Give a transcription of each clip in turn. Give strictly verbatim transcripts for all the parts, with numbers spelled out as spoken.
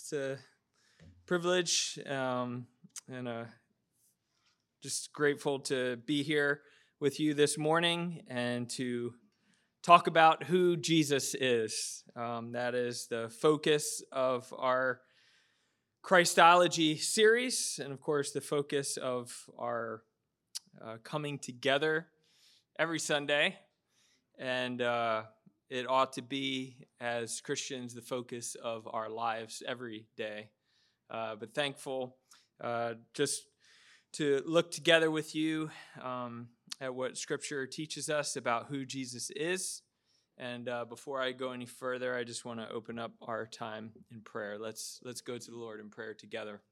It's a privilege um, and uh, just grateful to be here with you this morning and to talk about who Jesus is. Um, that is the focus of our Christology series, and of course, the focus of our uh, coming together every Sunday. And uh, it ought to be, as Christians, the focus of our lives every day. Uh, but thankful uh, just to look together with you um, at what Scripture teaches us about who Jesus is. And uh, before I go any further, I just want to open up our time in prayer. Let's let's go to the Lord in prayer together.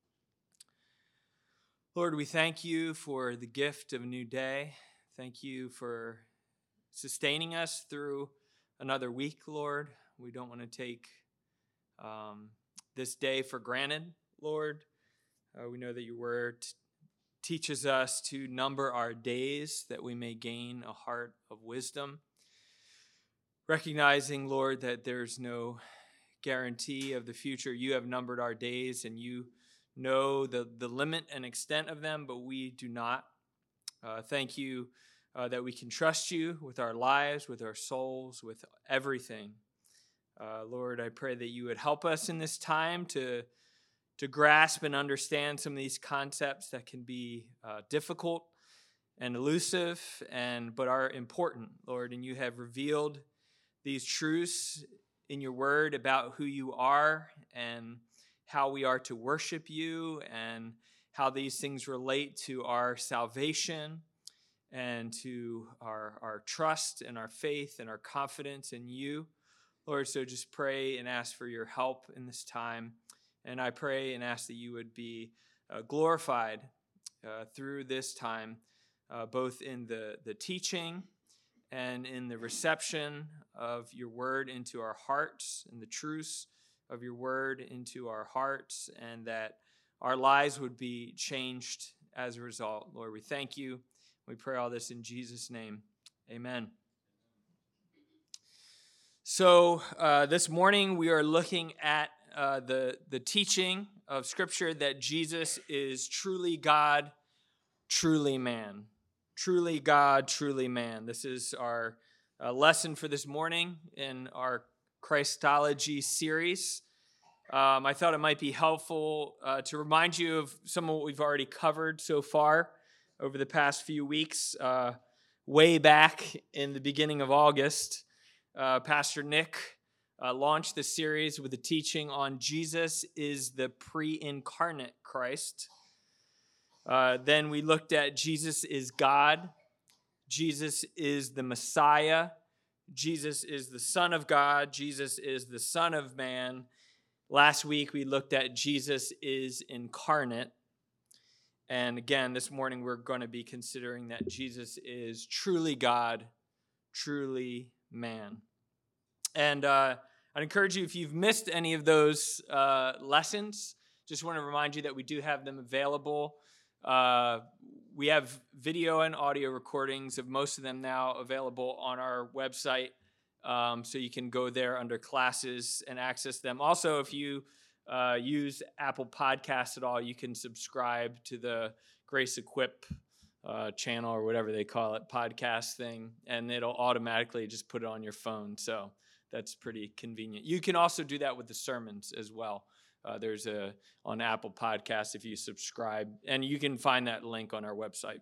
Lord, we thank you for the gift of a new day. Thank you for sustaining us through another week, Lord. We don't want to take um, this day for granted, Lord. Uh, we know that your word t- teaches us to number our days that we may gain a heart of wisdom. Recognizing, Lord, that there's no guarantee of the future. You have numbered our days and you know the, the limit and extent of them, but we do not. Uh, thank you uh, that we can trust you with our lives, with our souls, with everything. Uh, Lord, I pray that you would help us in this time to, to grasp and understand some of these concepts that can be uh, difficult and elusive, and but are important, Lord. And you have revealed these truths in your word about who you are and how we are to worship you and how these things relate to our salvation and to our, our trust and our faith and our confidence in you. Lord, so just pray and ask for your help in this time. And I pray and ask that you would be uh, glorified uh, through this time, uh, both in the, the teaching and in the reception of your word into our hearts and the truths of your word into our hearts, and that our lives would be changed as a result. Lord, we thank you. We pray all this in Jesus' name. Amen. So uh, this morning we are looking at uh, the, the teaching of Scripture that Jesus is truly God, truly man. Truly God, truly man. This is our uh, lesson for this morning in our Christology series. Um, I thought it might be helpful uh, to remind you of some of what we've already covered so far over the past few weeks. Uh, way back in the beginning of August, uh, Pastor Nick uh, launched the series with a teaching on Jesus is the pre-incarnate Christ. Uh, then we looked at Jesus is God. Jesus is the Messiah. Jesus is the Son of God. Jesus is the Son of Man. Last week, we looked at Jesus is incarnate. And again, this morning, we're going to be considering that Jesus is truly God, truly man. And uh, I'd encourage you, if you've missed any of those uh, lessons, just want to remind you that we do have them available. Uh, we have video and audio recordings of most of them now available on our website. Um, so you can go there under classes and access them. Also, if you uh, use Apple Podcasts at all, you can subscribe to the Grace Equip uh, channel or whatever they call it, podcast thing, and it'll automatically just put it on your phone. So that's pretty convenient. You can also do that with the sermons as well. Uh, there's a on Apple Podcasts if you subscribe, and you can find that link on our website.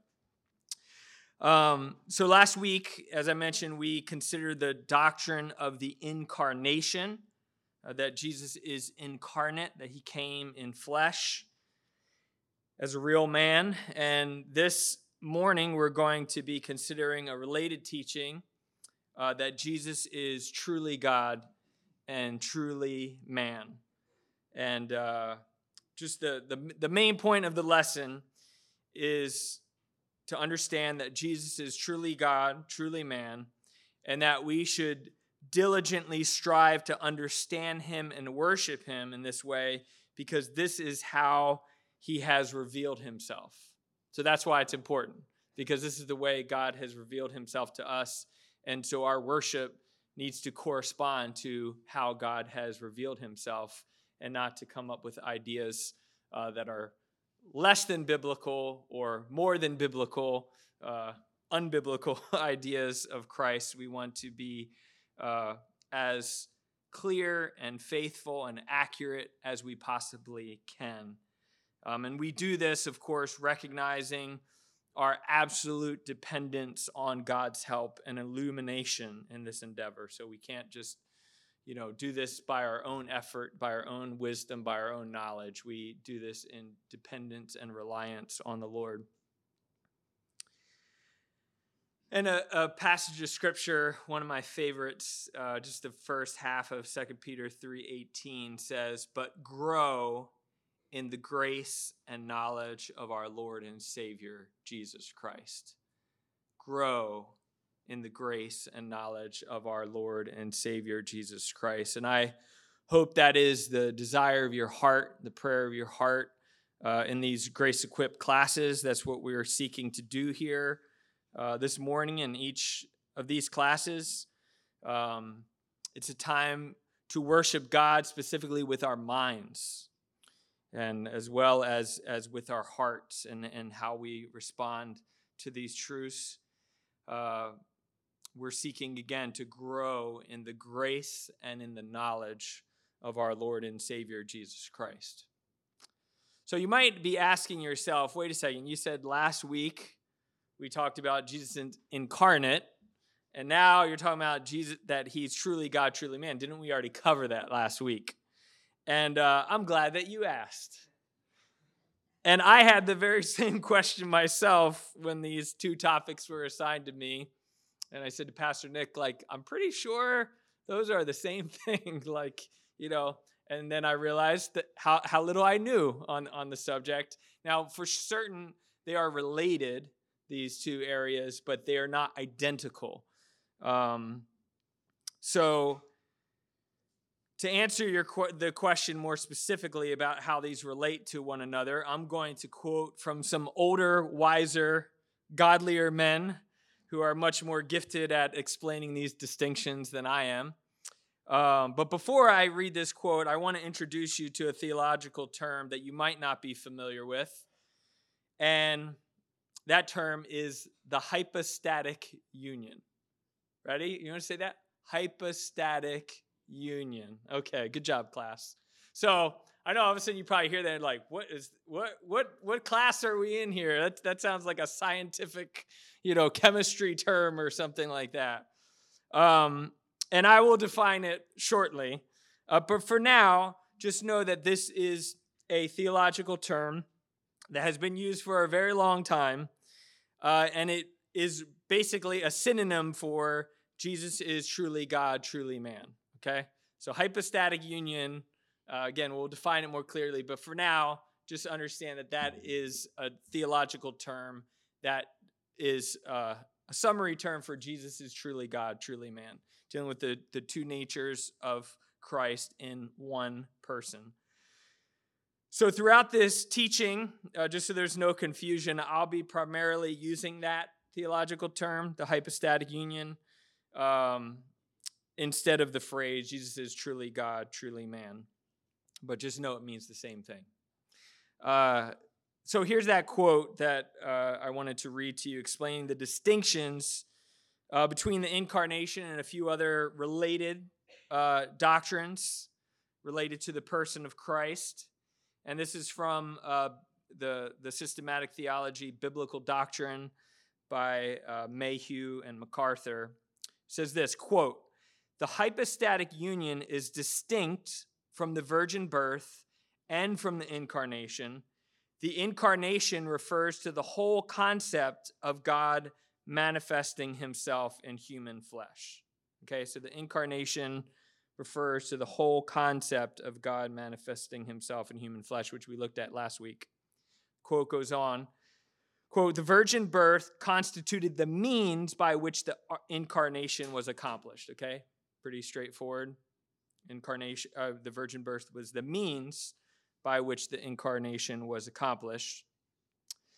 Um, so last week, as I mentioned, we considered the doctrine of the incarnation, uh, that Jesus is incarnate, that he came in flesh as a real man. And this morning, we're going to be considering a related teaching uh, that Jesus is truly God and truly man. And uh, just the, the the main point of the lesson is to understand that Jesus is truly God, truly man, and that we should diligently strive to understand him and worship him in this way, because this is how he has revealed himself. So that's why it's important, because this is the way God has revealed himself to us, and so our worship needs to correspond to how God has revealed himself and not to come up with ideas uh, that are less than biblical or more than biblical, uh, unbiblical ideas of Christ. We want to be uh, as clear and faithful and accurate as we possibly can. Um, and we do this, of course, recognizing our absolute dependence on God's help and illumination in this endeavor. So we can't just, you know, do this by our own effort, by our own wisdom, by our own knowledge. We do this in dependence and reliance on the Lord. And a, a passage of scripture, one of my favorites, uh, just the first half of Second Peter three eighteen says, "But grow in the grace and knowledge of our Lord and Savior, Jesus Christ." Grow in the grace and knowledge of our Lord and Savior, Jesus Christ. And I hope that is the desire of your heart, the prayer of your heart uh, in these Grace Equipped classes. That's what we're seeking to do here uh, this morning in each of these classes. Um, it's a time to worship God specifically with our minds, and as well as, as with our hearts and, and how we respond to these truths. Uh, we're seeking again to grow in the grace and in the knowledge of our Lord and Savior, Jesus Christ. So you might be asking yourself, wait a second, you said last week we talked about Jesus incarnate, and now you're talking about Jesus, that he's truly God, truly man. Didn't we already cover that last week? And uh, I'm glad that you asked. And I had the very same question myself when these two topics were assigned to me. And I said to Pastor Nick, like, I'm pretty sure those are the same thing. like, you know, and then I realized that how, how little I knew on, on the subject. Now, for certain, they are related, these two areas, but they are not identical. Um, so... To answer your the question more specifically about how these relate to one another, I'm going to quote from some older, wiser, godlier men who are much more gifted at explaining these distinctions than I am. Um, but before I read this quote, I want to introduce you to a theological term that you might not be familiar with. And that term is the hypostatic union. Ready? You want to say that? Hypostatic union. Okay, good job, class. So I know all of a sudden you probably hear that like, what is what what what class are we in here? That that sounds like a scientific, you know, chemistry term or something like that. Um, and I will define it shortly. Uh, but for now, just know that this is a theological term that has been used for a very long time, uh, and it is basically a synonym for Jesus is truly God, truly man. Okay, so hypostatic union, uh, again, we'll define it more clearly, but for now, just understand that that is a theological term that is uh, a summary term for Jesus is truly God, truly man, dealing with the, the two natures of Christ in one person. So throughout this teaching, uh, just so there's no confusion, I'll be primarily using that theological term, the hypostatic union, um, instead of the phrase, Jesus is truly God, truly man. But just know it means the same thing. Uh, so here's that quote that uh, I wanted to read to you, explaining the distinctions uh, between the incarnation and a few other related uh, doctrines related to the person of Christ. And this is from uh, the, the Systematic Theology, Biblical Doctrine by uh, Mayhew and MacArthur. It says this, quote, "The hypostatic union is distinct from the virgin birth and from the incarnation. The incarnation refers to the whole concept of God manifesting himself in human flesh." Okay, so the incarnation refers to the whole concept of God manifesting himself in human flesh, which we looked at last week. Quote goes on, quote, "The virgin birth constituted the means by which the incarnation was accomplished." Okay, pretty straightforward. Incarnation, uh, the virgin birth was the means by which the incarnation was accomplished.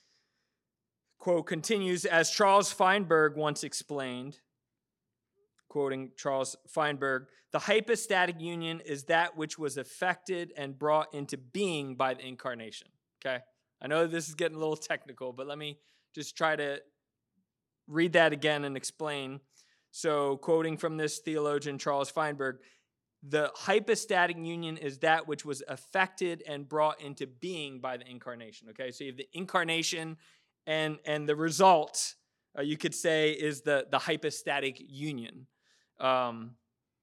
Quote continues, as Charles Feinberg once explained, quoting Charles Feinberg, the hypostatic union is that which was effected and brought into being by the incarnation. Okay? I know this is getting a little technical, but let me just try to read that again and explain. So, quoting from this theologian, Charles Feinberg, the hypostatic union is that which was affected and brought into being by the incarnation. Okay, so you have the incarnation, and and the result, uh, you could say, is the, the hypostatic union. Um,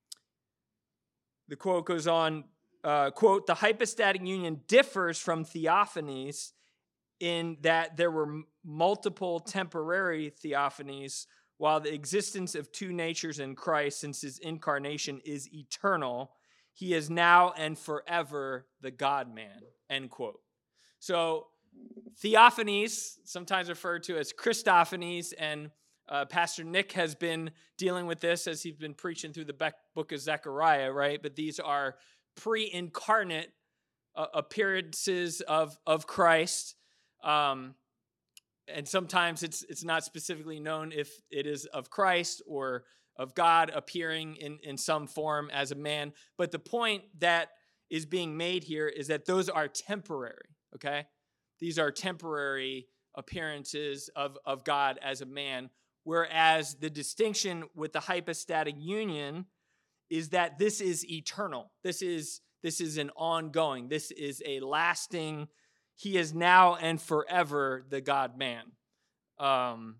the quote goes on, uh, quote, the hypostatic union differs from theophanies in that there were m- multiple temporary theophanies, while the existence of two natures in Christ, since his incarnation is eternal, he is now and forever the God-man, end quote. So theophanies, sometimes referred to as Christophanies, and uh, Pastor Nick has been dealing with this as he's been preaching through the book of Zechariah, right? But these are pre-incarnate uh, appearances of, of Christ. Um, and sometimes it's it's not specifically known if it is of Christ or of God appearing in, in some form as a man. But the point that is being made here is that those are temporary, okay? These are temporary appearances of, of God as a man, whereas the distinction with the hypostatic union is that this is eternal. This is, this is an ongoing, this is a lasting. He is now and forever the God-man. Um,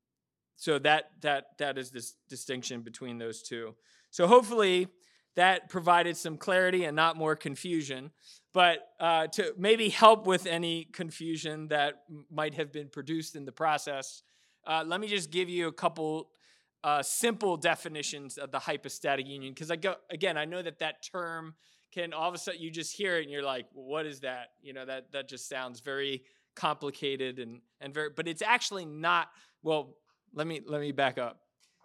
so that that that is this distinction between those two. So hopefully that provided some clarity and not more confusion. But uh, to maybe help with any confusion that might have been produced in the process, uh, let me just give you a couple uh, simple definitions of the hypostatic union. Because I go again, I know that that term can all of a sudden you just hear it and you're like, well, what is that? You know, that that just sounds very complicated and and very, but it's actually not. Well, let me let me back up.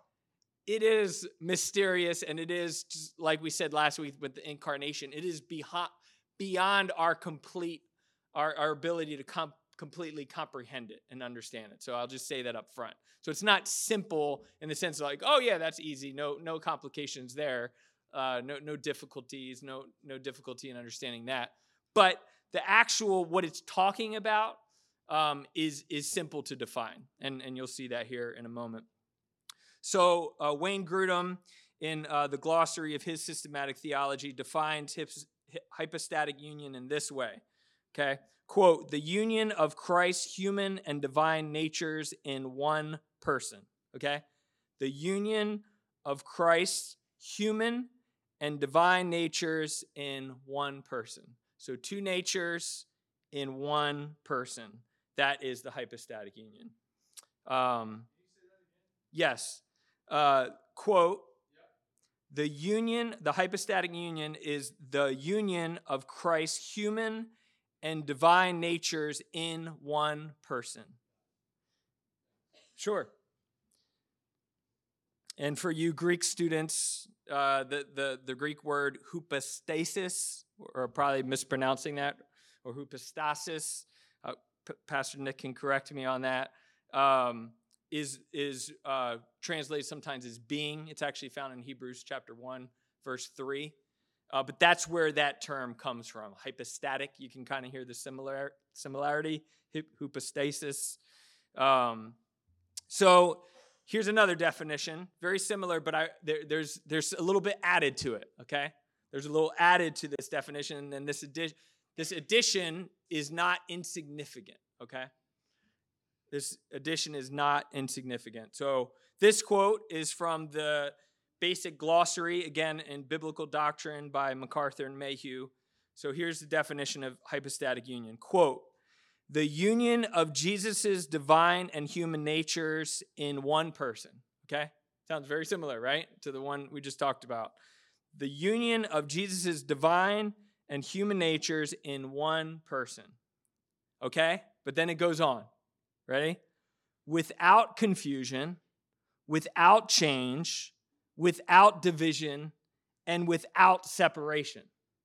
It is mysterious, and it is, just like we said last week with the incarnation, it is beyond beyond our complete our, our ability to com- completely comprehend it and understand it. So I'll just say that up front. So it's not simple in the sense of like, oh yeah, that's easy, no no complications there. Uh, no, no difficulties, no, no difficulty in understanding that. But the actual what it's talking about um, is is simple to define, and and you'll see that here in a moment. So uh, Wayne Grudem, in uh, the glossary of his systematic theology, defines his hypostatic union in this way. Okay, quote: the union of Christ's human and divine natures in one person. Okay, the union of Christ's human and divine natures in one person. So two natures in one person. That is the hypostatic union. Um, yes. Uh, quote, the union, the hypostatic union is the union of Christ's human and divine natures in one person. Sure. And for you Greek students, uh, the, the, the Greek word hypostasis, or probably mispronouncing that, or hypostasis, uh, P- Pastor Nick can correct me on that, um, is, is uh, translated sometimes as being. It's actually found in Hebrews chapter one, verse three. Uh, but that's where that term comes from, hypostatic. You can kind of hear the similar similarity, hypostasis. Um, so... Here's another definition, very similar, but I, there, there's there's a little bit added to it, okay? There's a little added to this definition, and this addition, this addition is not insignificant, okay? This addition is not insignificant. So this quote is from the Basic Glossary, again, in Biblical Doctrine by MacArthur and Mayhew. So here's the definition of hypostatic union. Quote, the union of Jesus's divine and human natures in one person. Okay? Sounds very similar, right? To the one we just talked about. The union of Jesus's divine and human natures in one person. Okay? But then it goes on. Ready? Without confusion, without change, without division, and without separation.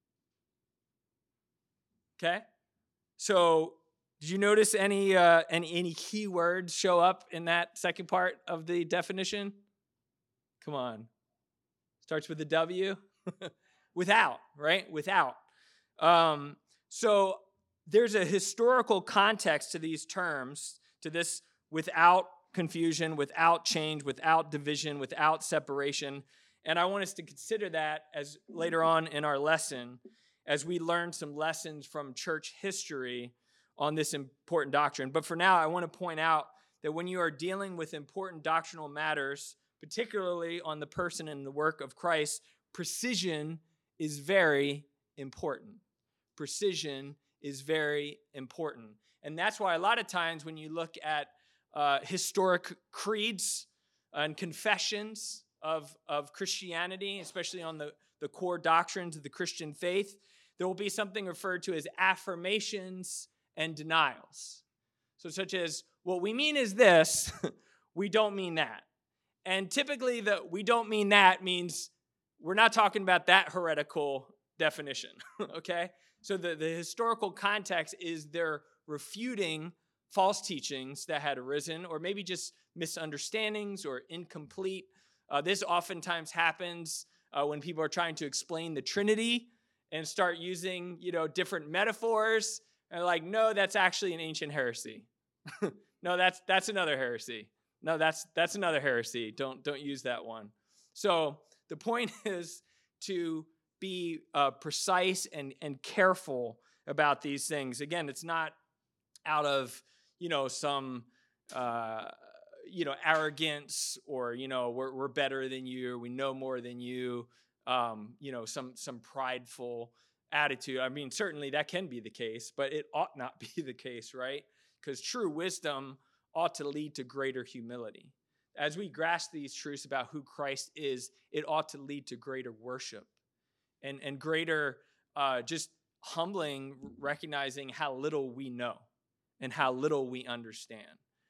Okay? So, did you notice any, uh, any any key words show up in that second part of the definition? Come on. Starts with a W. Without, right? Without. Um, so there's a historical context to these terms, to this without confusion, without change, without division, without separation. And I want us to consider that as later on in our lesson, as we learn some lessons from church history on this important doctrine. But for now, I want to point out that when you are dealing with important doctrinal matters, particularly on the person and the work of Christ, precision is very important. Precision is very important. And that's why a lot of times when you look at uh, historic creeds and confessions of, of Christianity, especially on the, the core doctrines of the Christian faith, there will be something referred to as affirmations and denials. So such as, what we mean is this, we don't mean that. And typically the we don't mean that means we're not talking about that heretical definition, okay? So the, the historical context is they're refuting false teachings that had arisen, or maybe just misunderstandings or incomplete. Uh, this oftentimes happens uh, when people are trying to explain the Trinity and start using, you know, different metaphors. And like, no, that's actually an ancient heresy. no, that's that's another heresy. No, that's that's another heresy. Don't don't use that one. So the point is to be uh, precise and and careful about these things. Again, it's not out of, you know, some uh, you know arrogance, or you know we're we're better than you, or we know more than you. Um, you know, some some prideful attitude. I mean, certainly that can be the case, but it ought not be the case, right? Because true wisdom ought to lead to greater humility. As we grasp these truths about who Christ is, it ought to lead to greater worship and, and greater uh, just humbling, recognizing how little we know and how little we understand.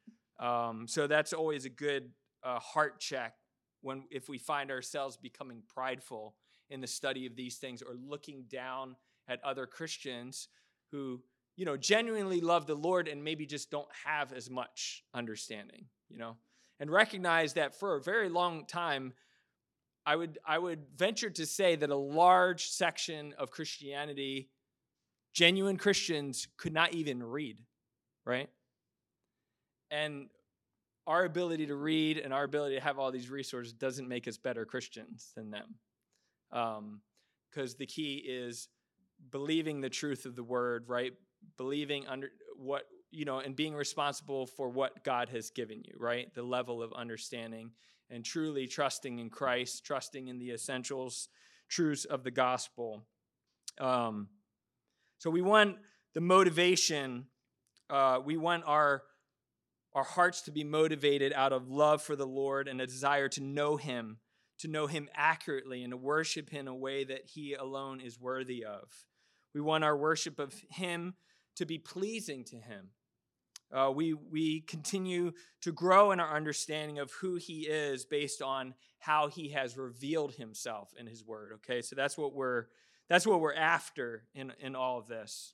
Um, so that's always a good uh, heart check when if we find ourselves becoming prideful in the study of these things, or looking down at other Christians who, you know, genuinely love the Lord and maybe just don't have as much understanding, you know, and recognize that for a very long time, I would I would venture to say that a large section of Christianity, genuine Christians, could not even read, right? And our ability to read and our ability to have all these resources doesn't make us better Christians than them. Um, because the key is believing the truth of the word, right? Believing under what, you know, and being responsible for what God has given you, right? The level of understanding, and truly trusting in Christ, trusting in the essentials, truths of the gospel. Um, so we want the motivation, uh, we want our our hearts to be motivated out of love for the Lord and a desire to know him, to know him accurately and to worship him in a way that he alone is worthy of. We want our worship of him to be pleasing to him. Uh, we, we continue to grow in our understanding of who he is based on how he has revealed himself in his word. Okay, so that's what we're that's what we're after in, in all of this.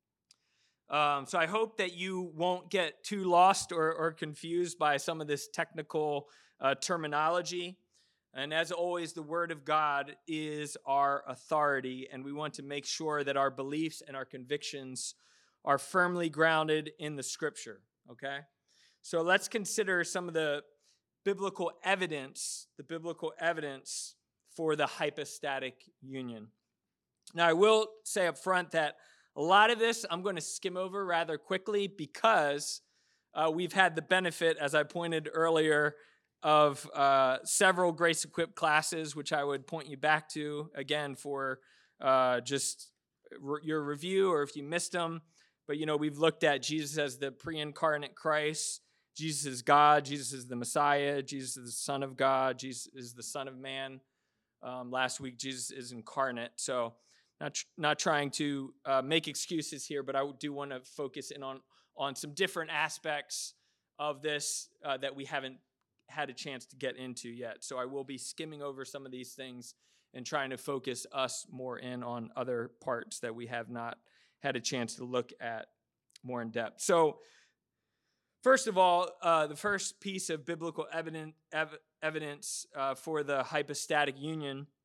Um, so I hope that you won't get too lost or, or confused by some of this technical uh, terminology. And as always, the Word of God is our authority, and we want to make sure that our beliefs and our convictions are firmly grounded in the Scripture, okay? So let's consider some of the biblical evidence, the biblical evidence for the hypostatic union. Now, I will say up front that a lot of this I'm going to skim over rather quickly because uh, we've had the benefit, as I pointed earlier, of uh, several Grace Equipped classes, which I would point you back to, again, for uh, just re- your review, or if you missed them. But, you know, we've looked at Jesus as the pre-incarnate Christ. Jesus is God. Jesus is the Messiah. Jesus is the Son of God. Jesus is the Son of Man. Um, last week, Jesus is incarnate. So not, tr- not trying to uh, make excuses here, but I do want to focus in on, on some different aspects of this uh, that we haven't had a chance to get into yet. So I will be skimming over some of these things and trying to focus us more in on other parts that we have not had a chance to look at more in depth. So first of all, uh, the first piece of biblical evidence, ev- evidence uh, for the hypostatic union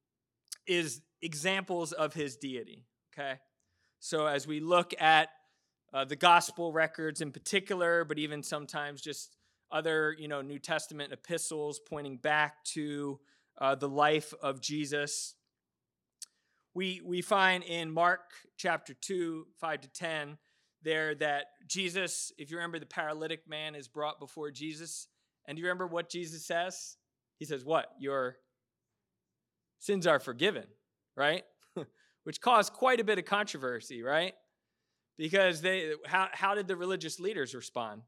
is examples of his deity, okay? So as we look at uh, the gospel records in particular, but even sometimes just other, you know, New Testament epistles pointing back to uh, the life of Jesus, we we find in Mark chapter two, five to ten, there that Jesus, if you remember, the paralytic man is brought before Jesus. And do you remember what Jesus says? He says, what? Your sins are forgiven, right? Which caused quite a bit of controversy, right? Because they, how, how did the religious leaders respond?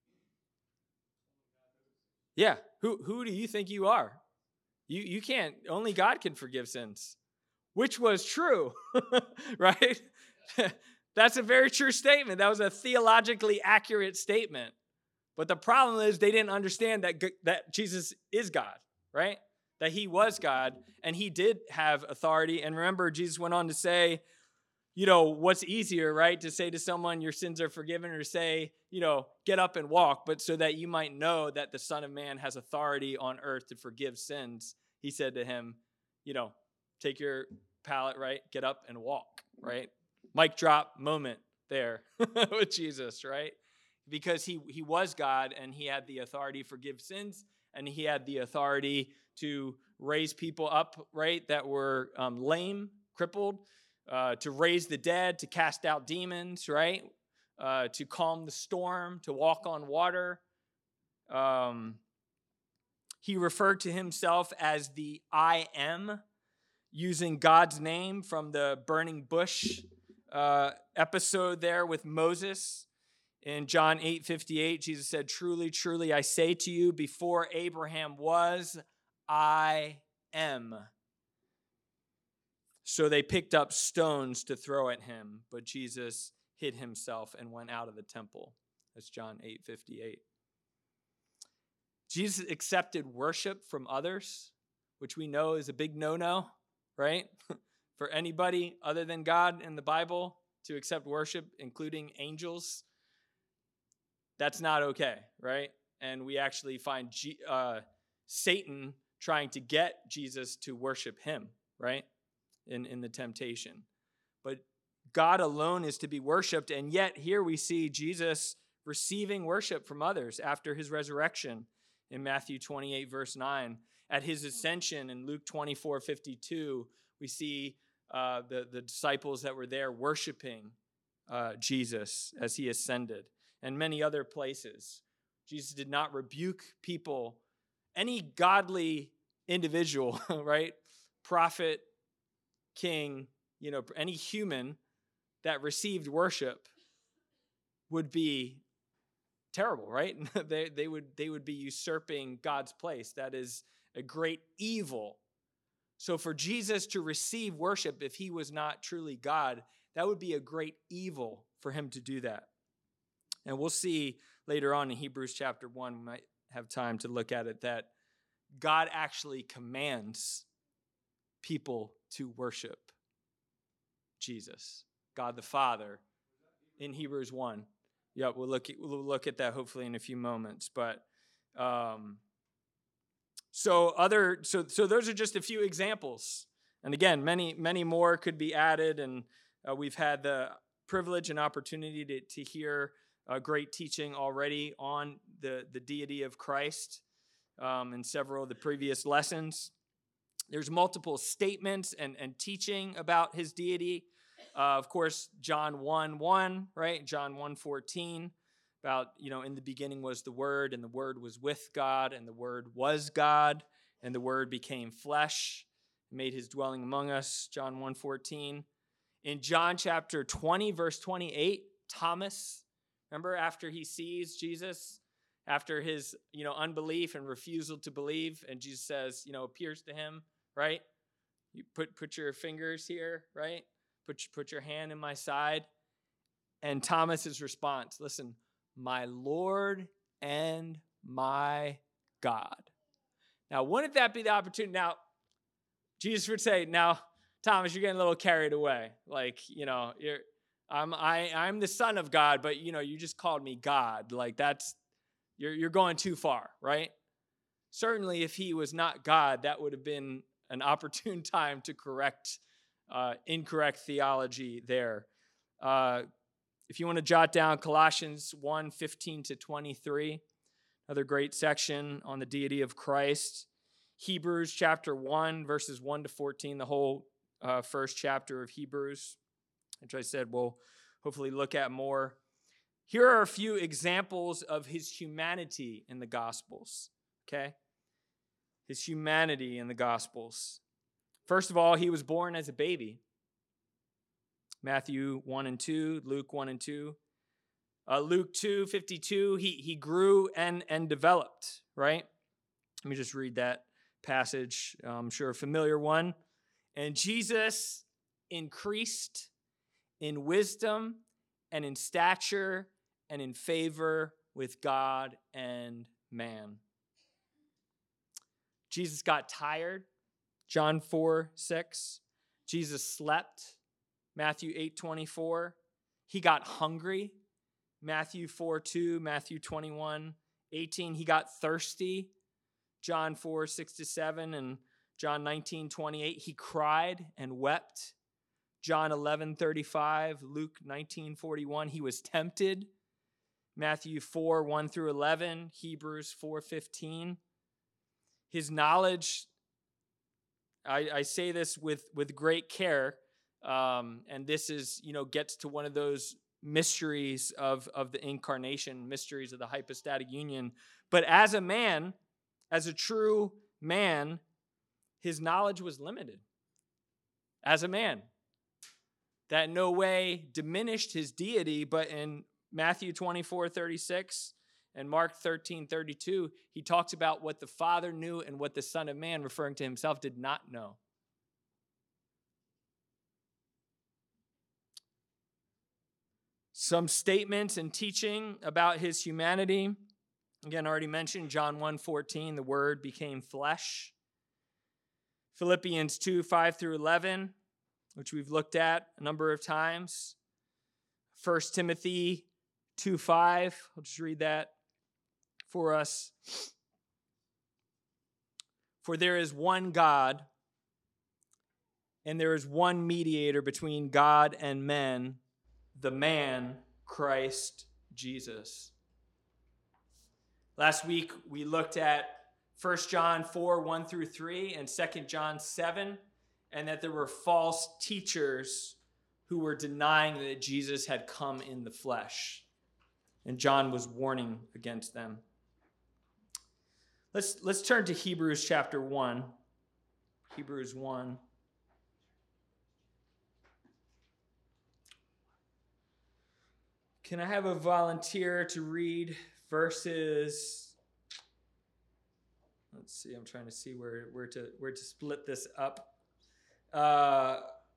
Yeah, who, who do you think you are? You, you can't, only God can forgive sins. Which was true, right? That's a very true statement. That was a theologically accurate statement. But the problem is they didn't understand that, that Jesus is God, right? That he was God, and he did have authority. And remember, Jesus went on to say, you know, what's easier, right? To say to someone, your sins are forgiven, or say, you know, get up and walk, but so that you might know that the Son of Man has authority on earth to forgive sins, he said to him, you know, take your pallet, right? Get up and walk, right? Mic drop moment there with Jesus, right? Because he, he was God, and he had the authority to forgive sins, and he had the authority to raise people up, right, that were um, lame, crippled, uh, to raise the dead, to cast out demons, right, uh, to calm the storm, to walk on water. Um, he referred to himself as the I am, using God's name from the burning bush uh, episode there with Moses. In John eight fifty-eight, Jesus said, truly, truly, I say to you, before Abraham was, I am. So they picked up stones to throw at him, but Jesus hid himself and went out of the temple. That's John eight fifty-eight. Jesus accepted worship from others, which we know is a big no-no, right? For anybody other than God in the Bible to accept worship, including angels. That's not okay, right? And we actually find G, uh, Satan trying to get Jesus to worship him, right? In, in the temptation. But God alone is to be worshiped, and yet here we see Jesus receiving worship from others after his resurrection in Matthew twenty-eight, verse nine. At his ascension in Luke twenty-four fifty-two, we see uh, the, the disciples that were there worshiping uh, Jesus as he ascended. And many other places. Jesus did not rebuke people. Any godly individual, right? Prophet, king, you know, any human that received worship would be terrible, right? they, they would, they would be usurping God's place. That is a great evil. So for Jesus to receive worship, if he was not truly God, that would be a great evil for him to do that. And we'll see later on in Hebrews chapter one, we might have time to look at it, that God actually commands people to worship Jesus, God the Father, in Hebrews one. Yeah, we'll look at, we'll look at that hopefully in a few moments. But um, so other so so those are just a few examples. And again, many many more could be added. And uh, we've had the privilege and opportunity to to hear a great teaching already on the, the deity of Christ um, in several of the previous lessons. There's multiple statements and, and teaching about his deity. Uh, of course, John one one, right? John one fourteen, about, you know, in the beginning was the Word, and the Word was with God, and the Word was God, and the Word became flesh, made his dwelling among us, John one fourteen. In John chapter twenty, verse twenty-eight, Thomas, remember, after he sees Jesus, after his, you know, unbelief and refusal to believe, and Jesus says, you know, appears to him, right? You put put your fingers here, right? Put put your hand in my side. And Thomas's response, listen, my Lord and my God. Now, wouldn't that be the opportunity? Now, Jesus would say, now, Thomas, you're getting a little carried away. Like, you know, you're I'm I I'm the Son of God, but you know, you just called me God. Like that's you're you're going too far, right? Certainly, if he was not God, that would have been an opportune time to correct uh, incorrect theology there. Uh, if you want to jot down Colossians one, fifteen to twenty-three, another great section on the deity of Christ. Hebrews chapter one, verses one to fourteen, the whole uh, first chapter of Hebrews, which I said we'll hopefully look at more. Here are a few examples of his humanity in the Gospels, okay? His humanity in the Gospels. First of all, he was born as a baby. Matthew one and two, Luke one and two. Uh, Luke two fifty-two, he, he grew and, and developed, right? Let me just read that passage. I'm sure a familiar one. And Jesus increased in wisdom and in stature and in favor with God and man. Jesus got tired. John four six. Jesus slept. Matthew eight twenty-four. He got hungry. Matthew four two. Matthew twenty-one eighteen. He got thirsty. John four six to seven and John nineteen twenty-eight. He cried and wept. John eleven thirty-five. Luke nineteen forty-one. He was tempted. Matthew four one through eleven. Hebrews four fifteen. His knowledge, I, I say this with, with great care, um, and this is, you know, gets to one of those mysteries of, of the incarnation, mysteries of the hypostatic union. But as a man, as a true man, his knowledge was limited. As a man. That in no way diminished his deity, but in Matthew twenty-four thirty-six and Mark thirteen thirty-two, he talks about what the Father knew and what the Son of Man, referring to himself, did not know. Some statements and teaching about his humanity. Again, I already mentioned John one fourteen, the Word became flesh. Philippians two five through eleven, which we've looked at a number of times. First Timothy two five, I'll just read that for us. For there is one God, and there is one mediator between God and men, the man, Christ Jesus. Last week, we looked at First John four, one through three, and Second John seven, and that there were false teachers who were denying that Jesus had come in the flesh. And John was warning against them. Let's, let's turn to Hebrews chapter one. Hebrews one. Can I have a volunteer to read verses? Let's see, I'm trying to see where, where to where to split this up. Uh,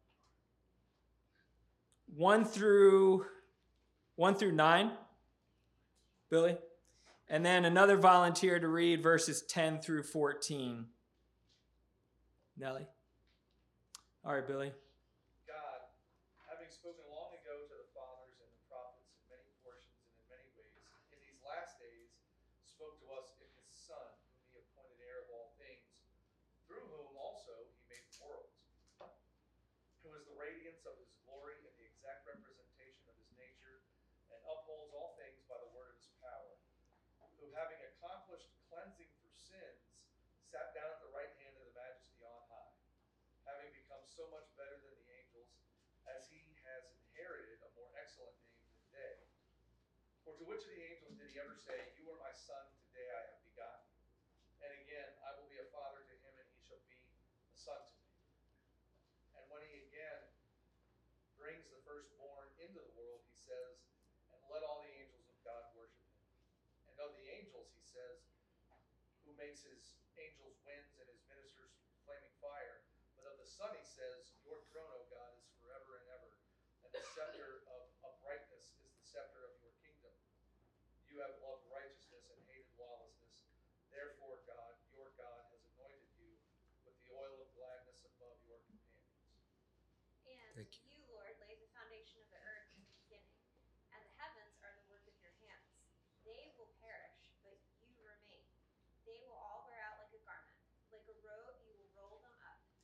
one through one through nine, Billy, and then another volunteer to read verses ten through fourteen. Nelly. All right, Billy. God, having spoken long ago to the fathers and the prophets in many portions and in many ways, in these last days spoke to us in his Son, whom he appointed heir of all things, through whom also he made the worlds, who is the radiance of his glory and the exact representation of his nature, and upholds all things by the word of his power, who having accomplished cleansing for sins, sat down at the right hand of the majesty on high, having become so much better than the angels, as he has inherited a more excellent name than they. For to which of the angels did he ever say, "You are my son, today I have begotten"? And again, "I will be a father to him, and he shall be a son to me." And when he again brings the firstborn into the world, he says, "And let all the angels of God worship him." And of the angels, he says, "Who makes his angels winds and his ministers flaming fire." But of the Son he says, "Your throne, O God, is forever and ever, and the scepter of uprightness is the scepter of your kingdom. You have loved righteousness and hated lawlessness. Therefore God, your God, has anointed you with the oil of gladness above your companions." And Thank you. you, Lord, laid the foundation of the earth in the beginning, and the heavens are the work of your hands. They will perish, but you remain. They will all wear out like a garment. Like a robe, you will roll them up,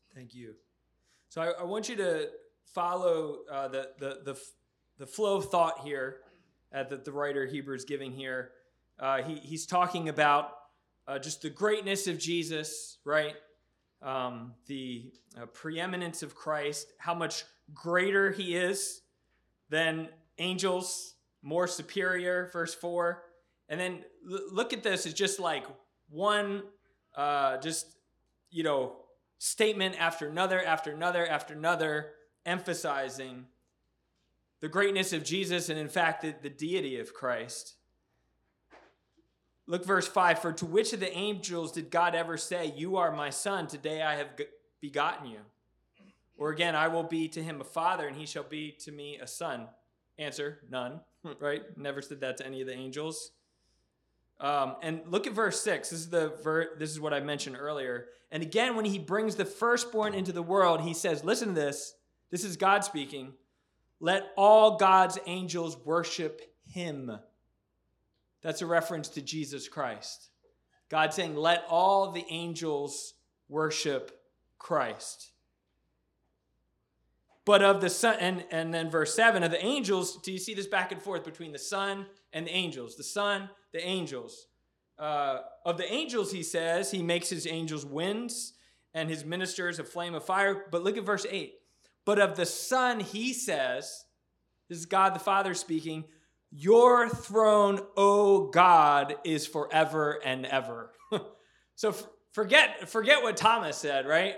Thank you. So I, I want you to follow uh, the, the, the, the flow of thought here uh, that the writer Hebrew is giving here. Uh, he, he's talking about uh, just the greatness of Jesus, right? Um, the uh, preeminence of Christ, how much greater he is than angels, more superior, verse four. And then l- look at this, it's just like one, uh, just, you know, statement after another, after another, after another, emphasizing the greatness of Jesus and, in fact, the, the deity of Christ. Look, verse five, for to which of the angels did God ever say, you are my son, today I have begotten you? Or again, I will be to him a father, and he shall be to me a son. Answer, none, right? Never said that to any of the angels. Um, and look at verse six. This is the ver- this is what I mentioned earlier. And again, when he brings the firstborn into the world, he says, listen to this. This is God speaking. Let all God's angels worship him. That's a reference to Jesus Christ. God saying, let all the angels worship Christ. But of the son, and, and then verse seven, of the angels, do you see this back and forth between the son and the angels? The son, the angels. Uh, of the angels, he says, he makes his angels winds and his ministers a flame of fire. But look at verse eight. But of the son, he says, this is God the Father speaking, your throne, O God, is forever and ever. So f- forget, forget what Thomas said, right?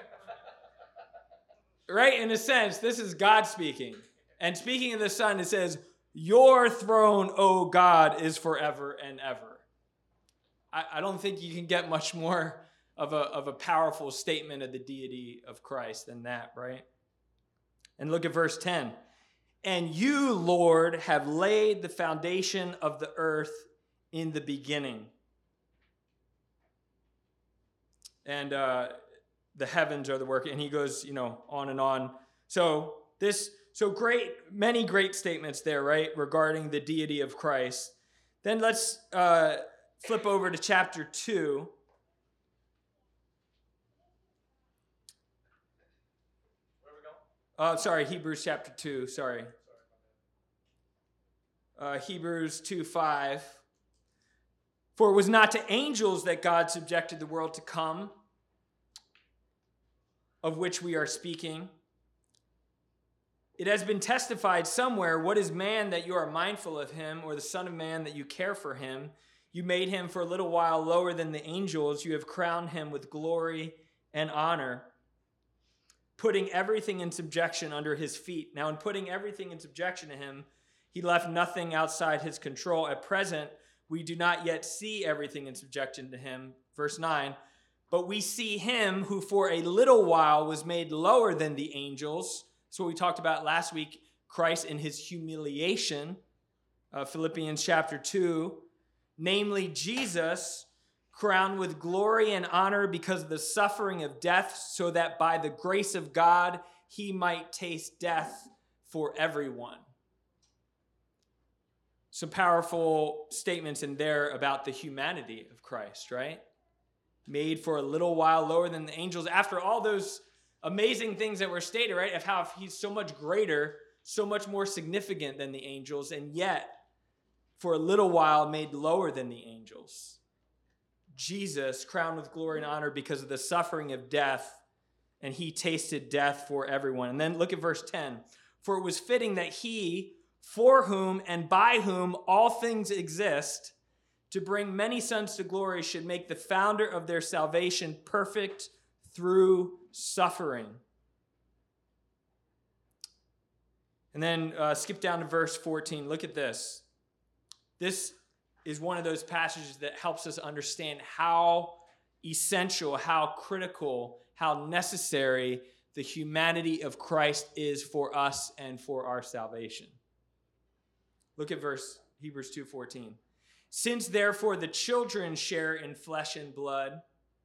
Right? In a sense, this is God speaking. And speaking of the Son, it says, your throne, O God, is forever and ever. I, I don't think you can get much more of a, of a powerful statement of the deity of Christ than that, right? And look at verse ten. And you, Lord, have laid the foundation of the earth in the beginning. And uh, the heavens are the work. And he goes, you know, on and on. So this, so great, many great statements there, right, regarding the deity of Christ. Then let's uh, flip over to chapter two. Where are we going? Uh, sorry, Hebrews chapter two, sorry. Uh, Hebrews two five. For it was not to angels that God subjected the world to come, of which we are speaking. It has been testified somewhere, what is man that you are mindful of him, or the son of man that you care for him? You made him for a little while lower than the angels. You have crowned him with glory and honor, putting everything in subjection under his feet. Now, in putting everything in subjection to him, he left nothing outside his control. At present, we do not yet see everything in subjection to him. Verse nine, but we see him who for a little while was made lower than the angels. That's what we talked about last week, Christ in his humiliation. Uh, Philippians chapter two, namely Jesus, crowned with glory and honor because of the suffering of death, so that by the grace of God he might taste death for everyone. Some powerful statements in there about the humanity of Christ, right? Made for a little while lower than the angels. After all those amazing things that were stated, right? Of how he's so much greater, so much more significant than the angels, and yet for a little while made lower than the angels. Jesus crowned with glory and honor because of the suffering of death, and he tasted death for everyone. And then look at verse ten. For it was fitting that he, for whom and by whom all things exist, to bring many sons to glory, should make the founder of their salvation perfect through suffering. And then uh, skip down to verse fourteen. Look at this. This is one of those passages that helps us understand how essential, how critical, how necessary the humanity of Christ is for us and for our salvation. Look at verse Hebrews two fourteen. Since therefore the children share in flesh and blood,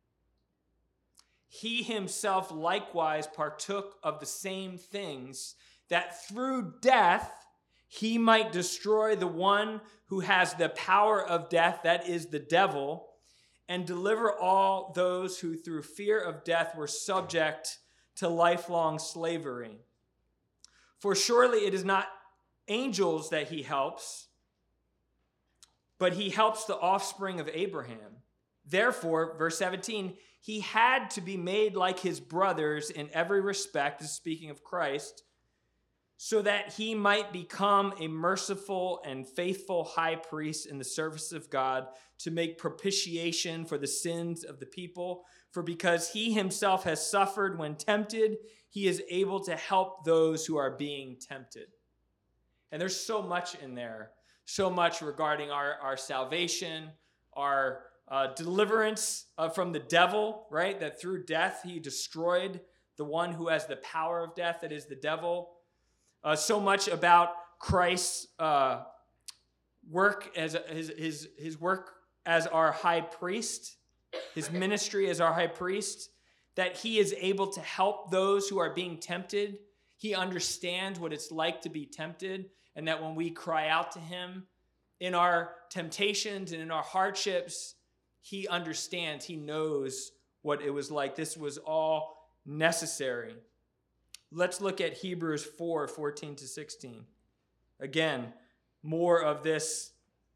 he himself likewise partook of the same things, that through death he might destroy the one who has the power of death, that is the devil, and deliver all those who through fear of death were subject to lifelong slavery. For surely it is not angels that he helps, but he helps the offspring of Abraham. Therefore, verse seventeen, he had to be made like his brothers in every respect, this is speaking of Christ, so that he might become a merciful and faithful high priest in the service of God to make propitiation for the sins of the people. For because he himself has suffered when tempted, he is able to help those who are being tempted. And there's so much in there, so much regarding our, our salvation, our uh, deliverance uh, from the devil, right? That through death, he destroyed the one who has the power of death, that is the devil. Uh, so much about Christ's uh, work as a, his, his, his work as our high priest, his ministry as our high priest, that he is able to help those who are being tempted. He understands what it's like to be tempted, and that when we cry out to him in our temptations and in our hardships, he understands, he knows what it was like. This was all necessary. Let's look at Hebrews four, fourteen to sixteen. Again, more of this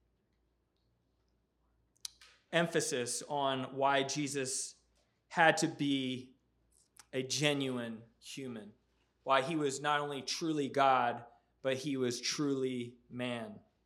emphasis on why Jesus had to be a genuine human, why he was not only truly God, but he was truly man.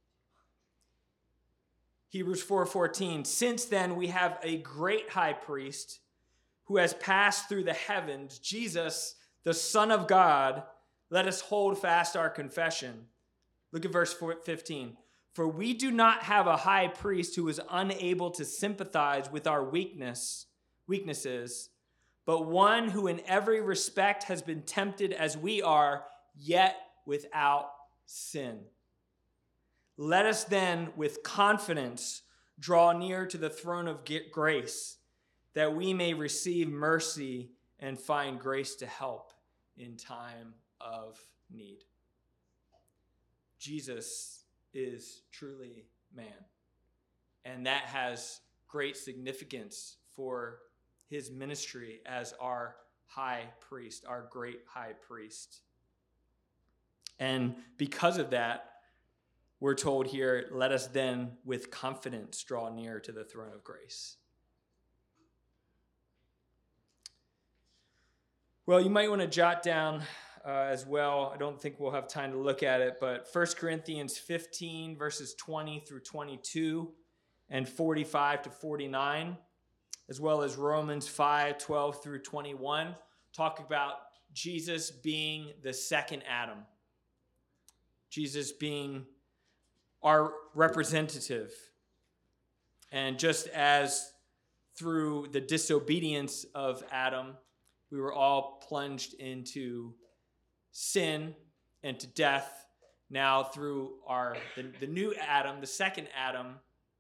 Hebrews four fourteen, since then we have a great high priest who has passed through the heavens, Jesus, the Son of God. Let us hold fast our confession. Look at verse fifteen. For we do not have a high priest who is unable to sympathize with our weakness, weaknesses, but one who in every respect has been tempted as we are, yet without sin. Let us then with confidence draw near to the throne of grace, that we may receive mercy and find grace to help in time of need. Jesus is truly man, and that has great significance for his ministry as our high priest, our great high priest. And because of that, we're told here, let us then with confidence draw near to the throne of grace. Well, you might want to jot down uh, as well. I don't think we'll have time to look at it, but First Corinthians fifteen, verses twenty through twenty-two and forty-five to forty-nine, as well as Romans five, twelve through twenty-one, talk about Jesus being the second Adam. Jesus being our representative. And just as through the disobedience of Adam, we were all plunged into sin and to death. Now through our the, the new Adam, the second Adam,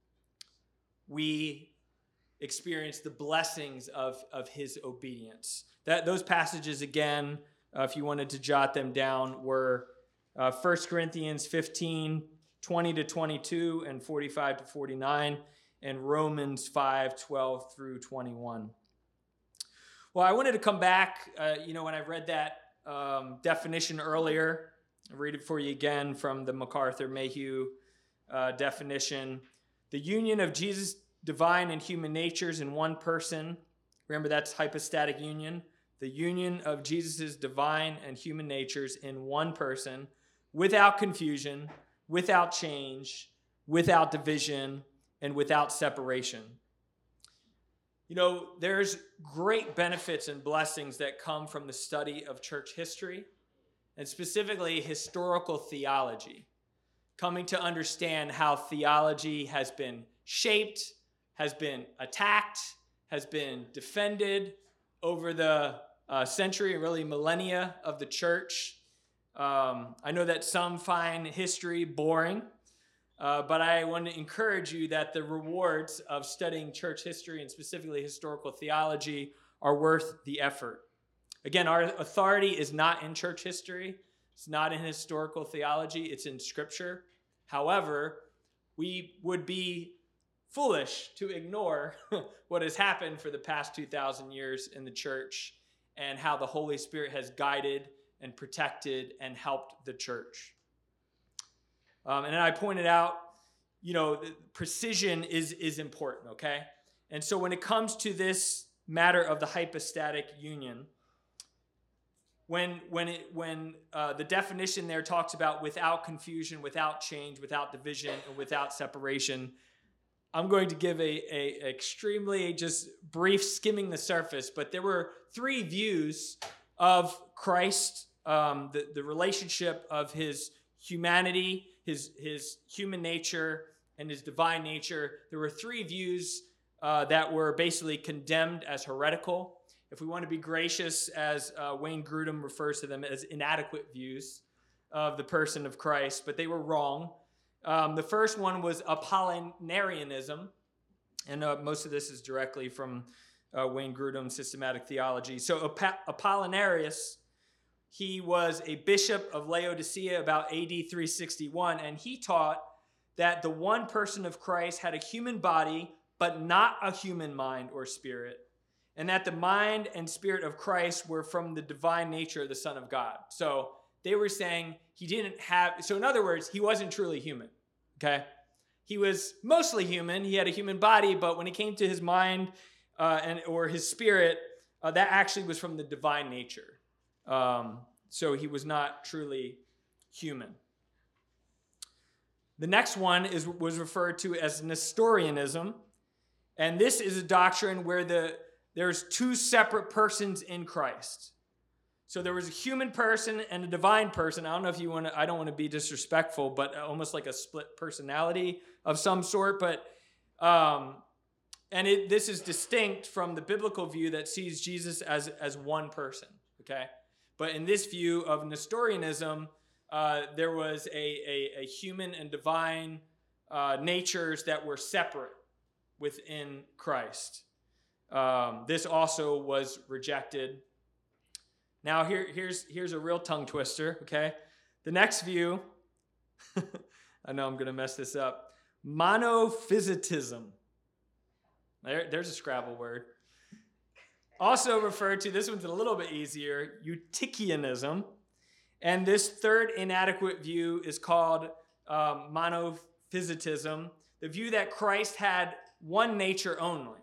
we experience the blessings of, of his obedience. That those passages, again, uh, if you wanted to jot them down, were uh, First Corinthians fifteen, twenty to twenty-two and forty-five to forty-nine, and Romans five, twelve through twenty-one. Well, I wanted to come back, uh, you know, when I read that um, definition earlier, I'll read it for you again from the MacArthur Mayhew uh, definition. The union of Jesus' divine and human natures in one person. Remember, that's hypostatic union. The union of Jesus' divine and human natures in one person, without confusion, without change, without division, and without separation. You know, there's great benefits and blessings that come from the study of church history, and specifically historical theology. Coming to understand how theology has been shaped, has been attacked, has been defended over the uh, century, really millennia of the church. Um, I know that some find history boring, uh, but I want to encourage you that the rewards of studying church history and specifically historical theology are worth the effort. Again, our authority is not in church history. It's not in historical theology. It's in Scripture. However, we would be foolish to ignore what has happened for the past two thousand years in the church and how the Holy Spirit has guided and protected and helped the church. Um, and then I pointed out, you know, precision is, is important, okay? And so when it comes to this matter of the hypostatic union, when when it when uh, the definition there talks about without confusion, without change, without division, and without separation, I'm going to give a, a extremely just brief skimming the surface, but there were three views of Christ, um, the, the relationship of his humanity, his, his human nature, and his divine nature. There were three views uh, that were basically condemned as heretical. If we want to be gracious, as uh, Wayne Grudem refers to them as inadequate views of the person of Christ, but they were wrong. Um, the first one was Apollinarianism, and uh, most of this is directly from uh, Wayne Grudem's systematic theology. So Ap- Apollinarius, he was a bishop of Laodicea about A D three sixty-one, and he taught that the one person of Christ had a human body, but not a human mind or spirit, and that the mind and spirit of Christ were from the divine nature of the Son of God. So they were saying he didn't have, so in other words, he wasn't truly human, okay? He was mostly human. He had a human body, but when it came to his mind uh, and or his spirit, uh, that actually was from the divine nature. Um, so he was not truly human. The next one is was referred to as Nestorianism, and this is a doctrine where the there's two separate persons in Christ. So there was a human person and a divine person. I don't know if you want to, I don't want to be disrespectful, but almost like a split personality of some sort. But, um, and it, this is distinct from the biblical view that sees Jesus as, as one person, okay? But in this view of Nestorianism, uh, there was a, a, a human and divine uh, natures that were separate within Christ. Um, this also was rejected. Now here, here's, here's a real tongue twister, okay? The next view, I know I'm going to mess this up, monophysitism. There, there's a Scrabble word. Also referred to, this one's a little bit easier, Eutychianism. And this third inadequate view is called um, monophysitism, the view that Christ had one nature only.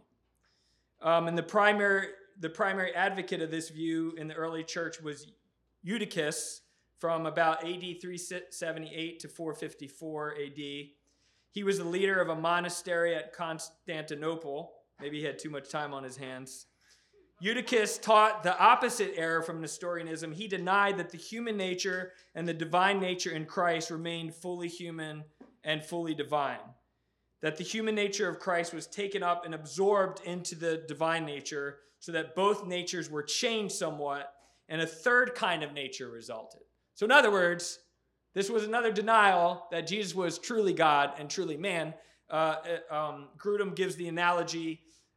Um, and the primary, the primary advocate of this view in the early church was Eutychus from about A D three seventy-eight to four fifty-four A D. He was the leader of a monastery at Constantinople. Maybe he had too much time on his hands. Eutychus taught the opposite error from Nestorianism. He denied that the human nature and the divine nature in Christ remained fully human and fully divine. That the human nature of Christ was taken up and absorbed into the divine nature so that both natures were changed somewhat and a third kind of nature resulted. So in other words, this was another denial that Jesus was truly God and truly man. Uh, um, Grudem gives the analogy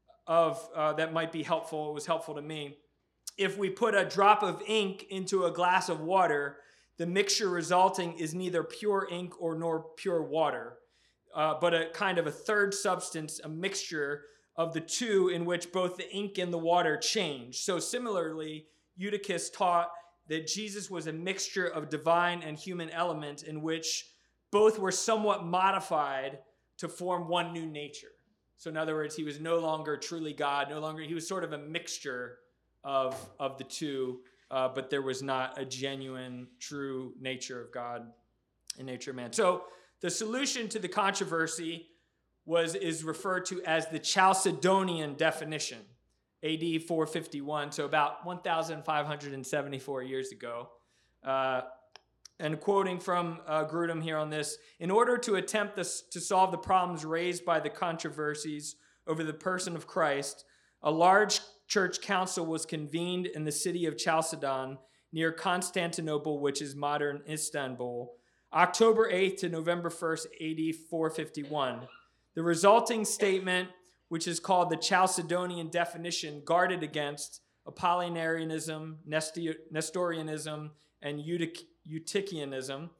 of uh, that might be helpful. It was helpful to me. If we put a drop of ink into a glass of water, the mixture resulting is neither pure ink or nor pure water, uh, but a kind of a third substance, a mixture of the two in which both the ink and the water change. So similarly, Eutychus taught that Jesus was a mixture of divine and human element in which both were somewhat modified to form one new nature. So in other words, he was no longer truly God, no longer, he was sort of a mixture of, of the two, uh, but there was not a genuine, true nature of God and nature of man. So the solution to the controversy was is referred to as the Chalcedonian definition, A D four fifty-one, so about one thousand five hundred seventy-four years ago. Uh, and quoting from uh, Grudem here on this, in order to attempt this, to solve the problems raised by the controversies over the person of Christ, a large church council was convened in the city of Chalcedon near Constantinople, which is modern Istanbul, October eighth to November first, A D four fifty-one. The resulting statement, which is called the Chalcedonian definition, guarded against Apollinarianism, Nestorianism, and Eutychianism.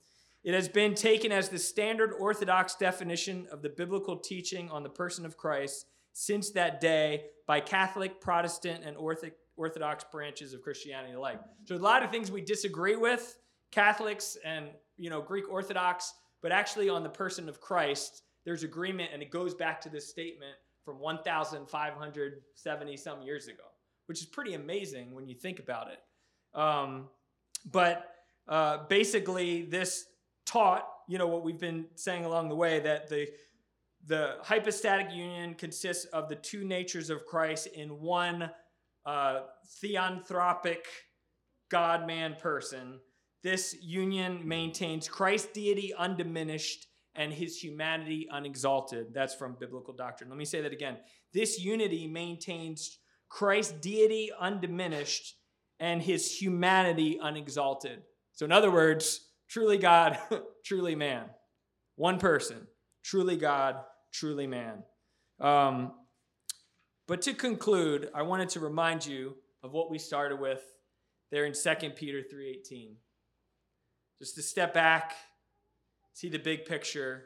It has been taken as the standard Orthodox definition of the biblical teaching on the person of Christ since that day by Catholic, Protestant, and Orthodox branches of Christianity alike. So a lot of things we disagree with, Catholics and you know Greek Orthodox, but actually on the person of Christ, there's agreement, and it goes back to this statement from one thousand five hundred seventy some years ago, which is pretty amazing when you think about it. Um, but uh, basically, this taught, you know, what we've been saying along the way, that the the hypostatic union consists of the two natures of Christ in one uh, theanthropic God-man person. This union maintains Christ's deity undiminished and his humanity unexalted. That's from biblical doctrine. Let me say that again. This unity maintains Christ's deity undiminished and his humanity unexalted. So in other words, truly God, truly man. One person, truly God, truly man. Um, but to conclude, I wanted to remind you of what we started with there in Second Peter three eighteen. Just to step back, see the big picture.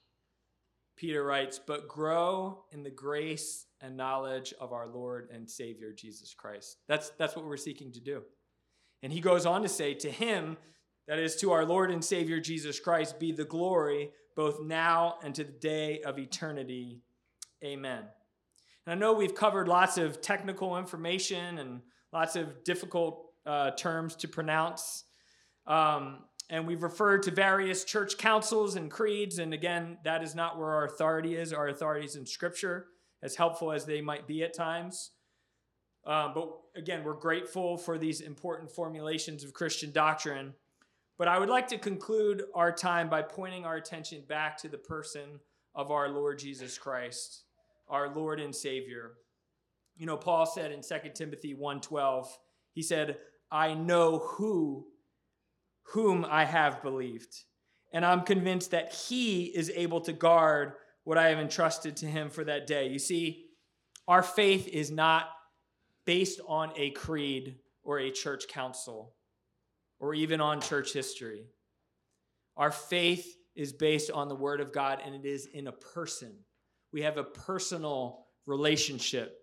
Peter writes, but grow in the grace and knowledge of our Lord and Savior, Jesus Christ. That's, that's what we're seeking to do. And he goes on to say, to him, that is to our Lord and Savior, Jesus Christ, be the glory both now and to the day of eternity. Amen. And I know we've covered lots of technical information and lots of difficult uh, terms to pronounce. Um, And we've referred to various church councils and creeds. And again, that is not where our authority is. Our authority is in Scripture, as helpful as they might be at times. Um, but again, we're grateful for these important formulations of Christian doctrine. But I would like to conclude our time by pointing our attention back to the person of our Lord Jesus Christ, our Lord and Savior. You know, Paul said in Second Timothy one twelve, he said, I know who whom I have believed, and I'm convinced that he is able to guard what I have entrusted to him for that day. You see, our faith is not based on a creed or a church council or even on church history. Our faith is based on the Word of God, and it is in a person. We have a personal relationship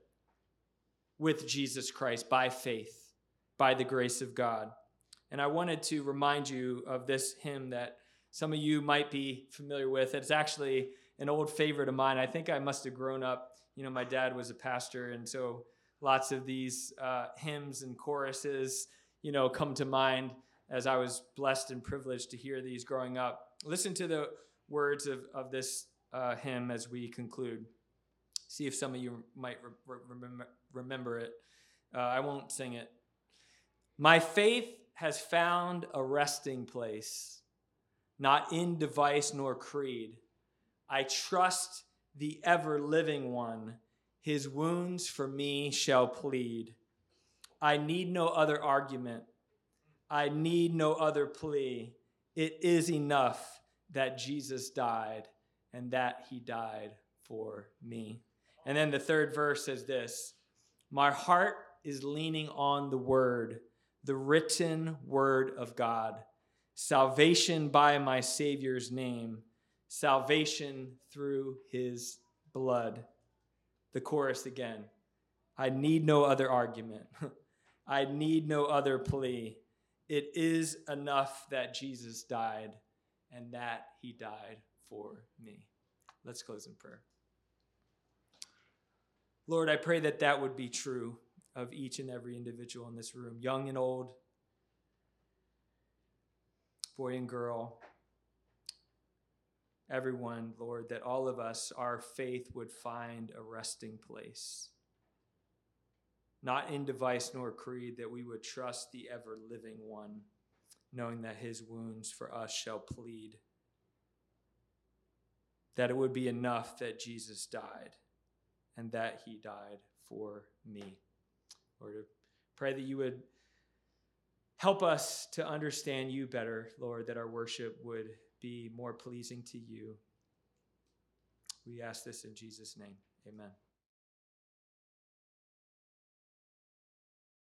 with Jesus Christ by faith, by the grace of God. And I wanted to remind you of this hymn that some of you might be familiar with. It's actually an old favorite of mine. I think I must have grown up, you know, my dad was a pastor, and so lots of these uh, hymns and choruses, you know, come to mind as I was blessed and privileged to hear these growing up. Listen to the words of, of this uh, hymn as we conclude. See if some of you might re- remember, remember it. Uh, I won't sing it. My faith has found a resting place, not in device nor creed. I trust the ever-living one. His wounds for me shall plead. I need no other argument. I need no other plea. It is enough that Jesus died and that he died for me. And then the third verse says this, my heart is leaning on the word, the written word of God, salvation by my Savior's name, salvation through his blood. The chorus again, I need no other argument. I need no other plea. It is enough that Jesus died and that he died for me. Let's close in prayer. Lord, I pray that that would be true of each and every individual in this room, young and old, boy and girl, everyone, Lord, that all of us, our faith would find a resting place. Not in device nor creed, that we would trust the ever-living one, knowing that his wounds for us shall plead. That it would be enough that Jesus died and that he died for me. Lord, I pray that you would help us to understand you better, Lord, that our worship would be more pleasing to you. We ask this in Jesus' name. Amen.